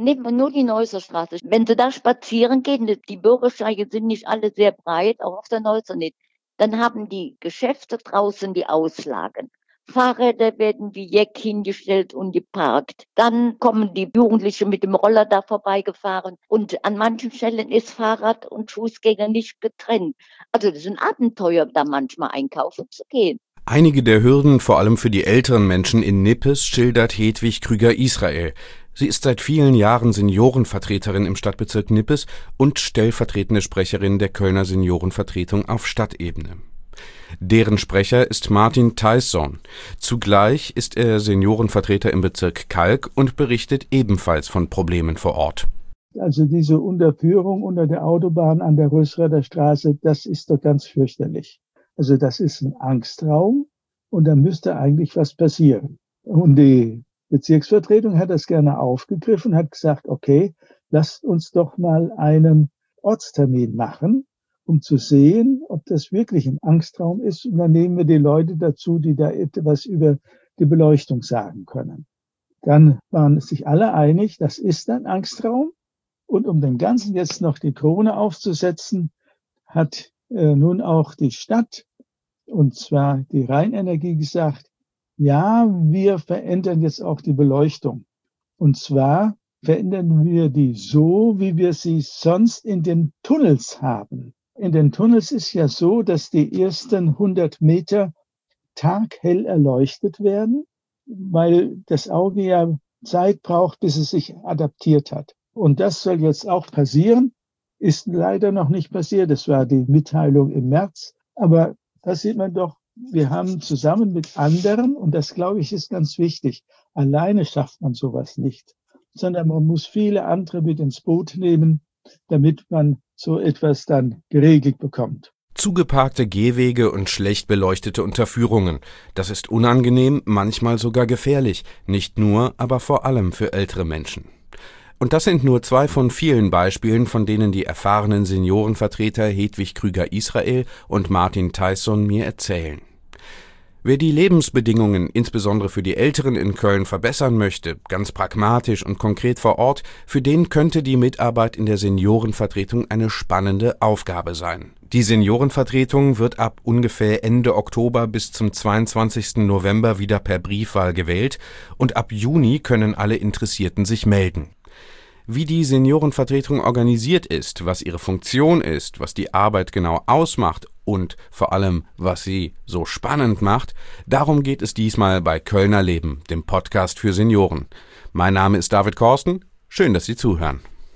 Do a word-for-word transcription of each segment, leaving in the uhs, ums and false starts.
nehmen wir nur die Neusser Straße. Wenn Sie da spazieren gehen, die Bürgersteige sind nicht alle sehr breit, auch auf der Neusser nicht, dann haben die Geschäfte draußen die Auslagen. Fahrräder werden wie Jeck hingestellt und geparkt. Dann kommen die Jugendlichen mit dem Roller da vorbeigefahren und an manchen Stellen ist Fahrrad und Fußgänger nicht getrennt. Also das ist ein Abenteuer, da manchmal einkaufen zu gehen. Einige der Hürden, vor allem für die älteren Menschen in Nippes, schildert Hedwig Krüger-Israel. Sie ist seit vielen Jahren Seniorenvertreterin im Stadtbezirk Nippes und stellvertretende Sprecherin der Kölner Seniorenvertretung auf Stadtebene. Deren Sprecher ist Martin Theisson. Zugleich ist er Seniorenvertreter im Bezirk Kalk und berichtet ebenfalls von Problemen vor Ort. Also diese Unterführung unter der Autobahn an der Rösrather Straße, das ist doch ganz fürchterlich. Also das ist ein Angstraum und da müsste eigentlich was passieren. Und die Bezirksvertretung hat das gerne aufgegriffen, hat gesagt, okay, lasst uns doch mal einen Ortstermin machen, um zu sehen, ob das wirklich ein Angstraum ist. Und dann nehmen wir die Leute dazu, die da etwas über die Beleuchtung sagen können. Dann waren sich alle einig, das ist ein Angstraum. Und um dem Ganzen jetzt noch die Krone aufzusetzen, hat äh, nun auch die Stadt, und zwar die Rheinenergie, gesagt, ja, wir verändern jetzt auch die Beleuchtung. Und zwar verändern wir die so, wie wir sie sonst in den Tunnels haben. In den Tunnels ist ja so, dass die ersten hundert Meter taghell erleuchtet werden, weil das Auge ja Zeit braucht, bis es sich adaptiert hat. Und das soll jetzt auch passieren, ist leider noch nicht passiert. Das war die Mitteilung im März. Aber da sieht man doch, wir haben zusammen mit anderen, und das glaube ich ist ganz wichtig, alleine schafft man sowas nicht, sondern man muss viele andere mit ins Boot nehmen, damit man so etwas dann geregelt bekommt. Zugeparkte Gehwege und schlecht beleuchtete Unterführungen. Das ist unangenehm, manchmal sogar gefährlich. Nicht nur, aber vor allem für ältere Menschen. Und das sind nur zwei von vielen Beispielen, von denen die erfahrenen Seniorenvertreter Hedwig Krüger-Israel und Martin Theisson mir erzählen. Wer die Lebensbedingungen insbesondere für die Älteren in Köln verbessern möchte, ganz pragmatisch und konkret vor Ort, für den könnte die Mitarbeit in der Seniorenvertretung eine spannende Aufgabe sein. Die Seniorenvertretung wird ab ungefähr Ende Oktober bis zum zweiundzwanzigsten November wieder per Briefwahl gewählt und ab Juni können alle Interessierten sich melden. Wie die Seniorenvertretung organisiert ist, was ihre Funktion ist, was die Arbeit genau ausmacht und vor allem, was sie so spannend macht, darum geht es diesmal bei Kölner Leben, dem Podcast für Senioren. Mein Name ist David Korsten, schön, dass Sie zuhören.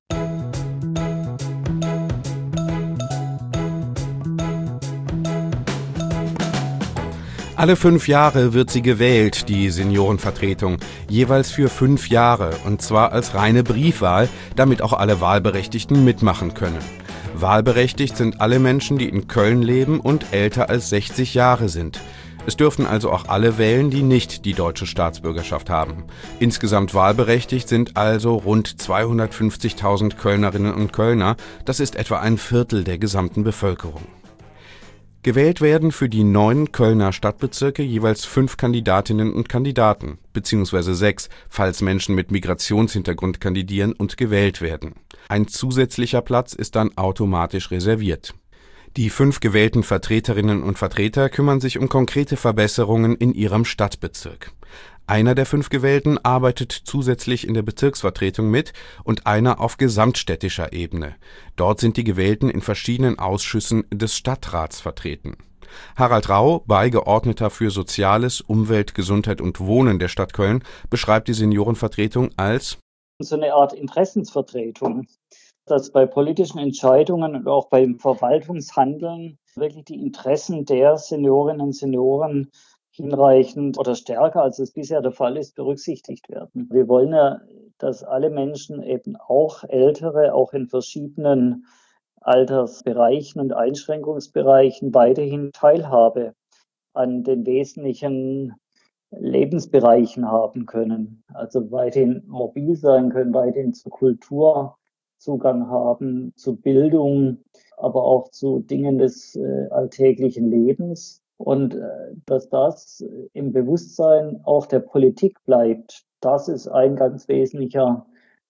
Alle fünf Jahre wird sie gewählt, die Seniorenvertretung, jeweils für fünf Jahre, und zwar als reine Briefwahl, damit auch alle Wahlberechtigten mitmachen können. Wahlberechtigt sind alle Menschen, die in Köln leben und älter als sechzig Jahre sind. Es dürfen also auch alle wählen, die nicht die deutsche Staatsbürgerschaft haben. Insgesamt wahlberechtigt sind also rund zweihundertfünfzigtausend Kölnerinnen und Kölner, das ist etwa ein Viertel der gesamten Bevölkerung. Gewählt werden für die neun Kölner Stadtbezirke jeweils fünf Kandidatinnen und Kandidaten, beziehungsweise sechs, falls Menschen mit Migrationshintergrund kandidieren und gewählt werden. Ein zusätzlicher Platz ist dann automatisch reserviert. Die fünf gewählten Vertreterinnen und Vertreter kümmern sich um konkrete Verbesserungen in ihrem Stadtbezirk. Einer der fünf Gewählten arbeitet zusätzlich in der Bezirksvertretung mit und einer auf gesamtstädtischer Ebene. Dort sind die Gewählten in verschiedenen Ausschüssen des Stadtrats vertreten. Harald Rau, Beigeordneter für Soziales, Umwelt, Gesundheit und Wohnen der Stadt Köln, beschreibt die Seniorenvertretung als so eine Art Interessensvertretung, dass bei politischen Entscheidungen und auch beim Verwaltungshandeln wirklich die Interessen der Seniorinnen und Senioren hinreichend oder stärker, als es bisher der Fall ist, berücksichtigt werden. Wir wollen ja, dass alle Menschen, eben auch Ältere, auch in verschiedenen Altersbereichen und Einschränkungsbereichen weiterhin Teilhabe an den wesentlichen Lebensbereichen haben können. Also weiterhin mobil sein können, weiterhin zur Kultur Zugang haben, zu Bildung, aber auch zu Dingen des äh, alltäglichen Lebens. Und äh, dass das im Bewusstsein auch der Politik bleibt, das ist ein ganz wesentlicher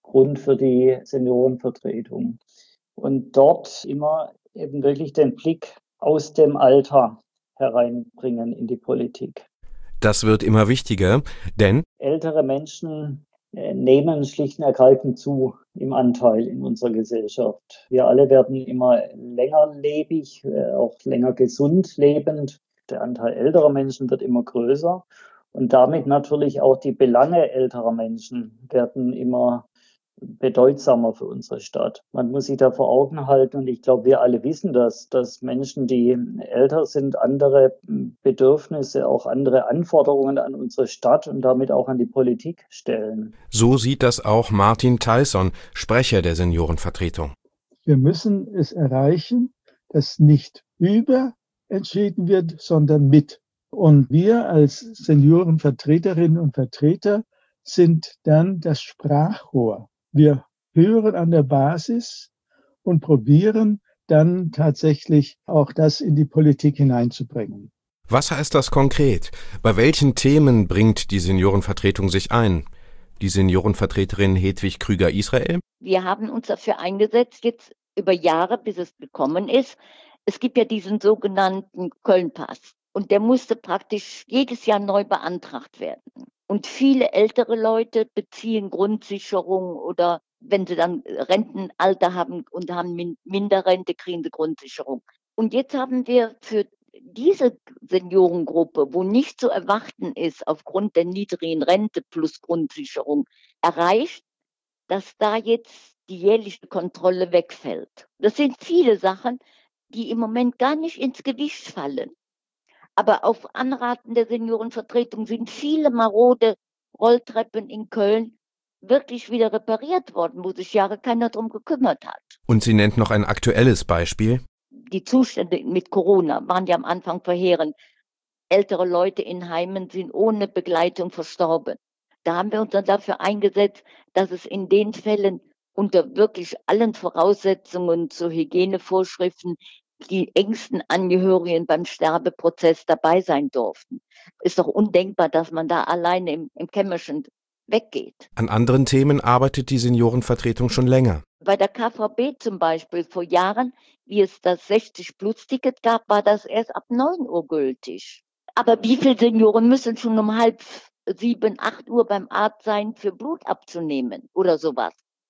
Grund für die Seniorenvertretung. Und dort immer eben wirklich den Blick aus dem Alter hereinbringen in die Politik. Das wird immer wichtiger, denn ältere Menschen äh, nehmen schlicht und ergreifend zu im Anteil in unserer Gesellschaft. Wir alle werden immer längerlebig, äh, auch länger gesund lebend. Der Anteil älterer Menschen wird immer größer und damit natürlich auch die Belange älterer Menschen werden immer bedeutsamer für unsere Stadt. Man muss sich da vor Augen halten, und ich glaube, wir alle wissen das, dass Menschen, die älter sind, andere Bedürfnisse, auch andere Anforderungen an unsere Stadt und damit auch an die Politik stellen. So sieht das auch Martin Theisson, Sprecher der Seniorenvertretung. Wir müssen es erreichen, dass nicht über entschieden wird, sondern mit. Und wir als Seniorenvertreterinnen und Vertreter sind dann das Sprachrohr. Wir hören an der Basis und probieren dann tatsächlich auch das in die Politik hineinzubringen. Was heißt das konkret? Bei welchen Themen bringt die Seniorenvertretung sich ein? Die Seniorenvertreterin Hedwig Krüger-Israel? Wir haben uns dafür eingesetzt, jetzt über Jahre, bis es gekommen ist. Es gibt ja diesen sogenannten Köln-Pass. Und der musste praktisch jedes Jahr neu beantragt werden. Und viele ältere Leute beziehen Grundsicherung oder wenn sie dann Rentenalter haben und haben Minderrente, kriegen sie Grundsicherung. Und jetzt haben wir für diese Seniorengruppe, wo nicht zu erwarten ist aufgrund der niedrigen Rente plus Grundsicherung, erreicht, dass da jetzt die jährliche Kontrolle wegfällt. Das sind viele Sachen, die im Moment gar nicht ins Gewicht fallen. Aber auf Anraten der Seniorenvertretung sind viele marode Rolltreppen in Köln wirklich wieder repariert worden, wo sich Jahre keiner drum gekümmert hat. Und sie nennt noch ein aktuelles Beispiel. Die Zustände mit Corona waren ja am Anfang verheerend. Ältere Leute in Heimen sind ohne Begleitung verstorben. Da haben wir uns dann dafür eingesetzt, dass es in den Fällen unter wirklich allen Voraussetzungen zu Hygienevorschriften die engsten Angehörigen beim Sterbeprozess dabei sein durften. Ist doch undenkbar, dass man da alleine im, im Kämmerchen weggeht. An anderen Themen arbeitet die Seniorenvertretung schon länger. Bei der K V B zum Beispiel vor Jahren, wie es das sechzig-Plus-Ticket gab, war das erst ab neun Uhr gültig. Aber wie viele Senioren müssen schon um halb sieben, acht Uhr beim Arzt sein, für Blut abzunehmen oder sowas?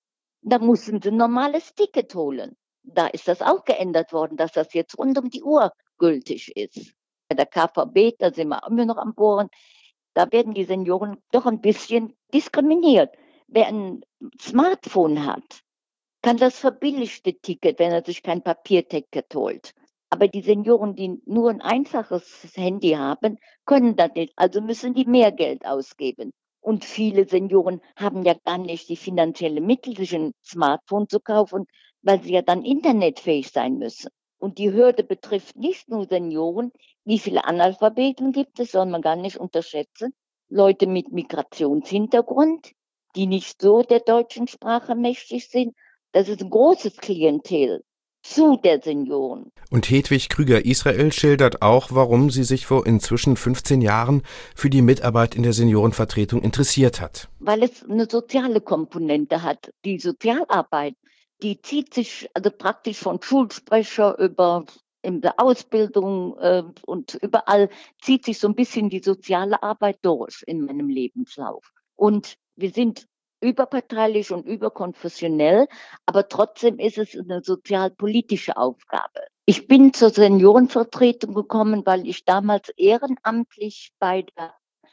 Da mussten sie ein normales Ticket holen. Da ist das auch geändert worden, dass das jetzt rund um die Uhr gültig ist. Bei der K V B, da sind wir immer noch am Bohren, da werden die Senioren doch ein bisschen diskriminiert. Wer ein Smartphone hat, kann das verbilligte Ticket, wenn er sich kein Papierticket holt. Aber die Senioren, die nur ein einfaches Handy haben, können das nicht. Also müssen die mehr Geld ausgeben. Und viele Senioren haben ja gar nicht die finanziellen Mittel, sich ein Smartphone zu kaufen, weil sie ja dann internetfähig sein müssen. Und die Hürde betrifft nicht nur Senioren. Wie viele Analphabeten gibt es, soll man gar nicht unterschätzen. Leute mit Migrationshintergrund, die nicht so der deutschen Sprache mächtig sind. Das ist ein großes Klientel zu der Senioren. Und Hedwig Krüger-Israel schildert auch, warum sie sich vor inzwischen fünfzehn Jahren für die Mitarbeit in der Seniorenvertretung interessiert hat. Weil es eine soziale Komponente hat. Die Sozialarbeit, die zieht sich also praktisch von Schulsprecher über in der Ausbildung äh, und überall zieht sich so ein bisschen die soziale Arbeit durch in meinem Lebenslauf. Und wir sind überparteilich und überkonfessionell, aber trotzdem ist es eine sozialpolitische Aufgabe. Ich bin zur Seniorenvertretung gekommen, weil ich damals ehrenamtlich bei der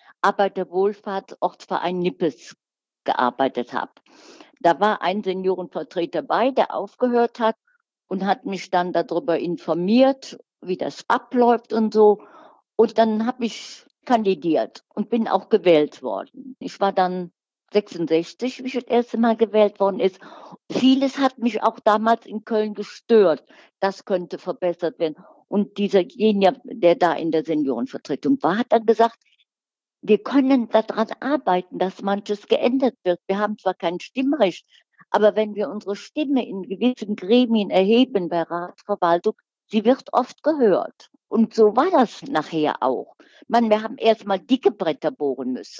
Arbeiterwohlfahrtsortsverein Nippes gearbeitet habe. Da war ein Seniorenvertreter bei, der aufgehört hat und hat mich dann darüber informiert, wie das abläuft und so. Und dann habe ich kandidiert und bin auch gewählt worden. Ich war dann sechsundsechzig, wie ich das erste Mal gewählt worden ist. Vieles hat mich auch damals in Köln gestört. Das könnte verbessert werden. Und dieserjenige, der da in der Seniorenvertretung war, hat dann gesagt, wir können daran arbeiten, dass manches geändert wird. Wir haben zwar kein Stimmrecht, aber wenn wir unsere Stimme in gewissen Gremien erheben bei Ratsverwaltung, sie wird oft gehört. Und so war das nachher auch. Man, wir haben erst mal dicke Bretter bohren müssen.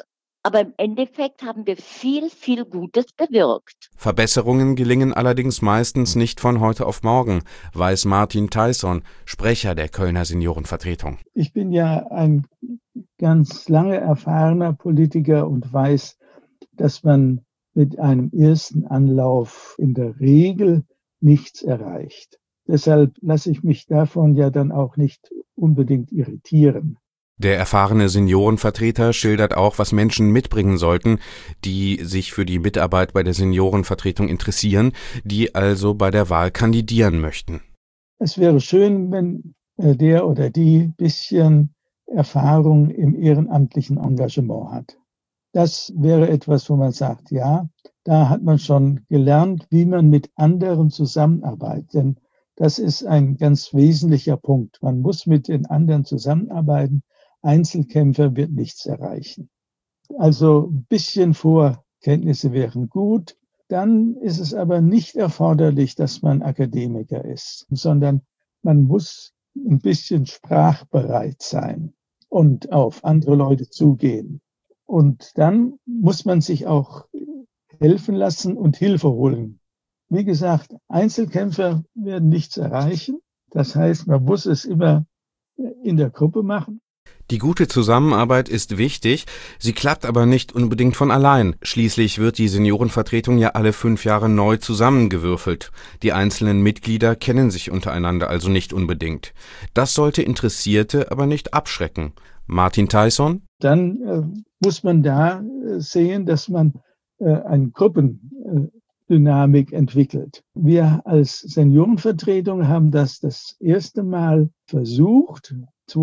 Aber im Endeffekt haben wir viel, viel Gutes bewirkt. Verbesserungen gelingen allerdings meistens nicht von heute auf morgen, weiß Martin Theisson, Sprecher der Kölner Seniorenvertretung. Ich bin ja ein ganz lange erfahrener Politiker und weiß, dass man mit einem ersten Anlauf in der Regel nichts erreicht. Deshalb lasse ich mich davon ja dann auch nicht unbedingt irritieren. Der erfahrene Seniorenvertreter schildert auch, was Menschen mitbringen sollten, die sich für die Mitarbeit bei der Seniorenvertretung interessieren, die also bei der Wahl kandidieren möchten. Es wäre schön, wenn der oder die bisschen Erfahrung im ehrenamtlichen Engagement hat. Das wäre etwas, wo man sagt, ja, da hat man schon gelernt, wie man mit anderen zusammenarbeitet. Denn das ist ein ganz wesentlicher Punkt. Man muss mit den anderen zusammenarbeiten. Einzelkämpfer wird nichts erreichen. Also ein bisschen Vorkenntnisse wären gut. Dann ist es aber nicht erforderlich, dass man Akademiker ist, sondern man muss ein bisschen sprachbereit sein und auf andere Leute zugehen. Und dann muss man sich auch helfen lassen und Hilfe holen. Wie gesagt, Einzelkämpfer werden nichts erreichen. Das heißt, man muss es immer in der Gruppe machen. Die gute Zusammenarbeit ist wichtig, sie klappt aber nicht unbedingt von allein. Schließlich wird die Seniorenvertretung ja alle fünf Jahre neu zusammengewürfelt. Die einzelnen Mitglieder kennen sich untereinander also nicht unbedingt. Das sollte Interessierte aber nicht abschrecken. Martin Theisson? Dann äh, muss man da äh, sehen, dass man äh, eine Gruppendynamik entwickelt. Wir als Seniorenvertretung haben das das erste Mal versucht,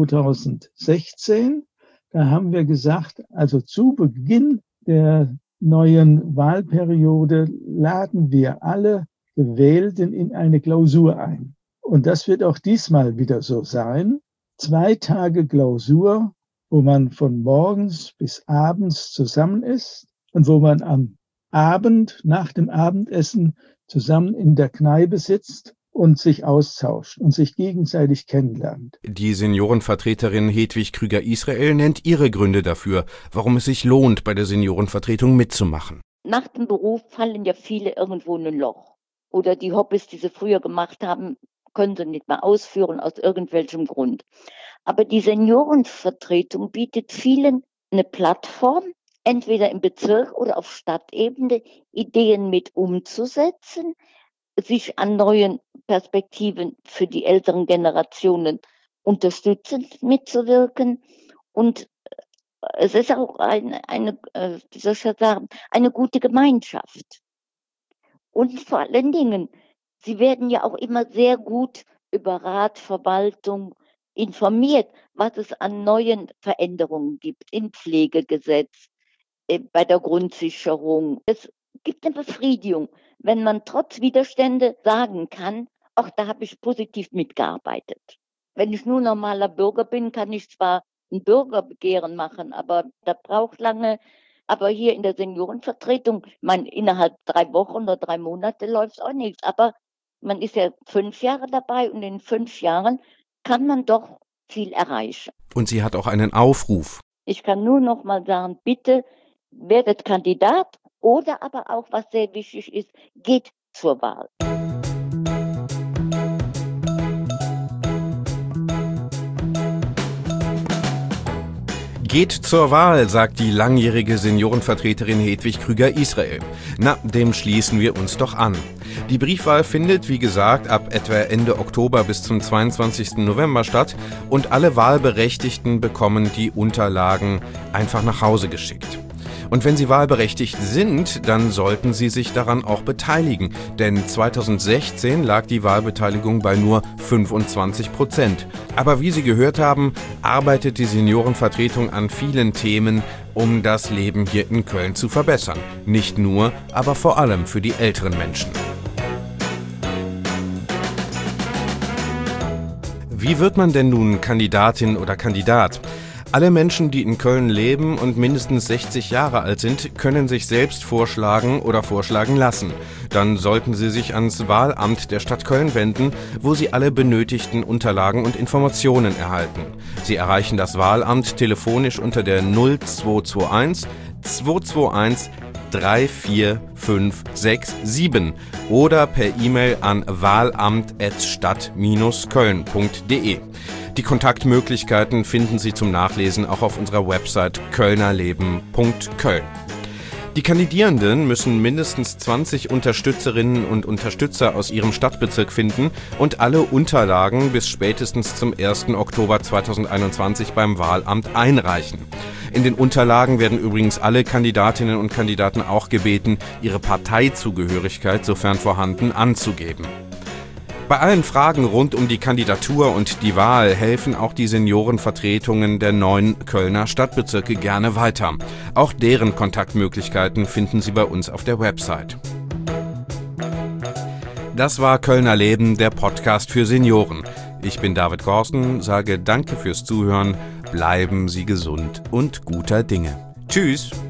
zweitausendsechzehn, da haben wir gesagt, also zu Beginn der neuen Wahlperiode laden wir alle Gewählten in eine Klausur ein. Und das wird auch diesmal wieder so sein. Zwei Tage Klausur, wo man von morgens bis abends zusammen ist und wo man am Abend, nach dem Abendessen, zusammen in der Kneipe sitzt und sich austauscht und sich gegenseitig kennenlernt. Die Seniorenvertreterin Hedwig Krüger-Israel nennt ihre Gründe dafür, warum es sich lohnt, bei der Seniorenvertretung mitzumachen. Nach dem Beruf fallen ja viele irgendwo in ein Loch. Oder die Hobbys, die sie früher gemacht haben, können sie nicht mehr ausführen aus irgendwelchem Grund. Aber die Seniorenvertretung bietet vielen eine Plattform, entweder im Bezirk oder auf Stadtebene, Ideen mit umzusetzen, sich an neuen Perspektiven für die älteren Generationen unterstützend mitzuwirken. Und es ist auch eine, eine, wie soll ich sagen, eine gute Gemeinschaft. Und vor allen Dingen, sie werden ja auch immer sehr gut über Rat, Verwaltung informiert, was es an neuen Veränderungen gibt im Pflegegesetz, bei der Grundsicherung. Es gibt eine Befriedigung, wenn man trotz Widerstände sagen kann, ach, da habe ich positiv mitgearbeitet. Wenn ich nur normaler Bürger bin, kann ich zwar ein Bürgerbegehren machen, aber das braucht lange. Aber hier in der Seniorenvertretung, ich meine, innerhalb drei Wochen oder drei Monate läuft es auch nichts. Aber man ist ja fünf Jahre dabei und in fünf Jahren kann man doch viel erreichen. Und sie hat auch einen Aufruf. Ich kann nur noch mal sagen, bitte werdet Kandidat oder aber auch, was sehr wichtig ist, geht zur Wahl. Geht zur Wahl, sagt die langjährige Seniorenvertreterin Hedwig Krüger-Israel. Na, dem schließen wir uns doch an. Die Briefwahl findet, wie gesagt, ab etwa Ende Oktober bis zum zweiundzwanzigsten November statt und alle Wahlberechtigten bekommen die Unterlagen einfach nach Hause geschickt. Und wenn Sie wahlberechtigt sind, dann sollten Sie sich daran auch beteiligen. Denn zweitausendsechzehn lag die Wahlbeteiligung bei nur fünfundzwanzig Prozent. Aber wie Sie gehört haben, arbeitet die Seniorenvertretung an vielen Themen, um das Leben hier in Köln zu verbessern. Nicht nur, aber vor allem für die älteren Menschen. Wie wird man denn nun Kandidatin oder Kandidat? Alle Menschen, die in Köln leben und mindestens sechzig Jahre alt sind, können sich selbst vorschlagen oder vorschlagen lassen. Dann sollten sie sich ans Wahlamt der Stadt Köln wenden, wo sie alle benötigten Unterlagen und Informationen erhalten. Sie erreichen das Wahlamt telefonisch unter der null zwei zwei eins zwei zwei eins drei vier fünf sechs sieben oder per E-Mail an wahlamt at stadt Bindestrich köln punkt de. Die Kontaktmöglichkeiten finden Sie zum Nachlesen auch auf unserer Website kölnerleben punkt köln. Die Kandidierenden müssen mindestens zwanzig Unterstützerinnen und Unterstützer aus ihrem Stadtbezirk finden und alle Unterlagen bis spätestens zum ersten Oktober zweitausendeinundzwanzig beim Wahlamt einreichen. In den Unterlagen werden übrigens alle Kandidatinnen und Kandidaten auch gebeten, ihre Parteizugehörigkeit, sofern vorhanden, anzugeben. Bei allen Fragen rund um die Kandidatur und die Wahl helfen auch die Seniorenvertretungen der neun Kölner Stadtbezirke gerne weiter. Auch deren Kontaktmöglichkeiten finden Sie bei uns auf der Website. Das war Kölner Leben, der Podcast für Senioren. Ich bin David Korsten, sage danke fürs Zuhören, bleiben Sie gesund und guter Dinge. Tschüss!